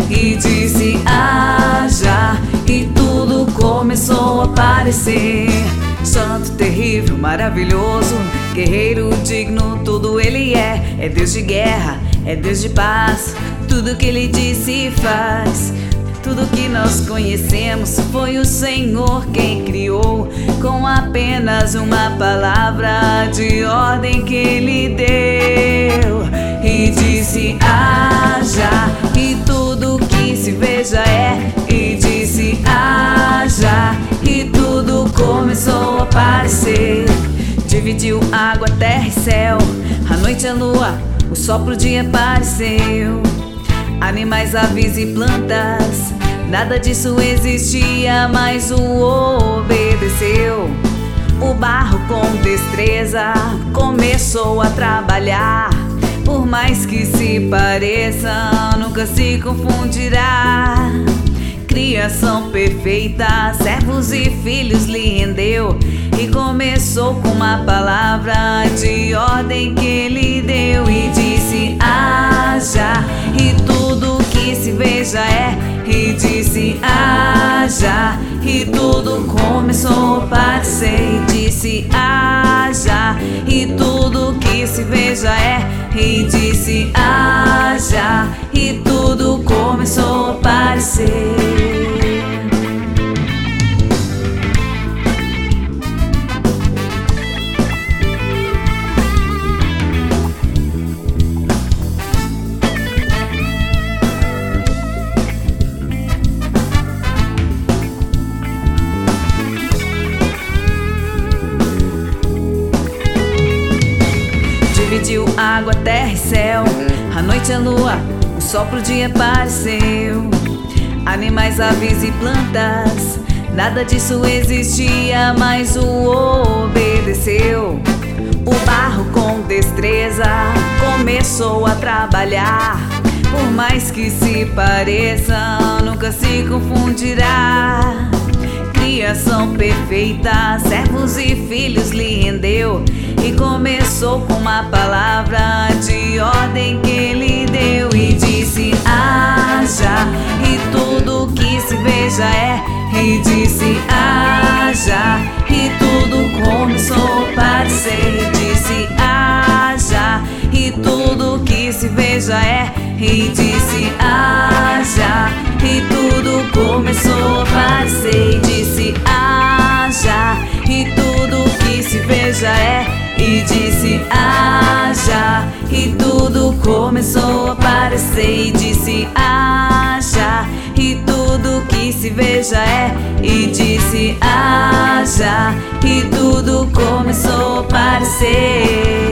e disse haja, e tudo começou a aparecer. Santo, terrível, maravilhoso, guerreiro digno, tudo ele é. É Deus de guerra, é Deus de paz, tudo que ele disse faz. Tudo que nós conhecemos foi o Senhor quem criou, com apenas uma palavra de ordem que ele deu. E disse haja, e tudo que se veja é. E disse haja, e tudo começou a aparecer. Dividiu água, terra e céu, a noite e a lua, o sol pro dia apareceu. Animais, aves e plantas, nada disso existia, mas o obedeceu. O barro com destreza começou a trabalhar. Por mais que se pareça, nunca se confundirá. Criação perfeita, servos e filhos lhe rendeu. E começou com uma palavra de ordem que ele deu. E disse haja, e tudo que se veja é. E disse haja, e tudo começou a aparecer. E disse haja, e tudo que se veja é. E disse haja, e tudo começou a aparecer. Dividiu água, terra e céu, a noite e a lua, o sol pro dia apareceu. Animais, aves e plantas, nada disso existia, mas o obedeceu. O barro com destreza começou a trabalhar. Por mais que se pareça, nunca se confundirá. Criação perfeita, servos e filhos lhe rendeu. E começou com uma palavra de ordem que ele deu. E disse haja, e tudo que se veja é. E disse haja, e tudo começou a aparecer. E disse haja, e tudo que se veja é. E disse haja, e tudo começou a aparecer. E disse haja, e tudo que se veja é. E disse haja, e tudo começou a aparecer. E disse haja, e tudo que se veja é. E disse haja, e tudo começou a aparecer.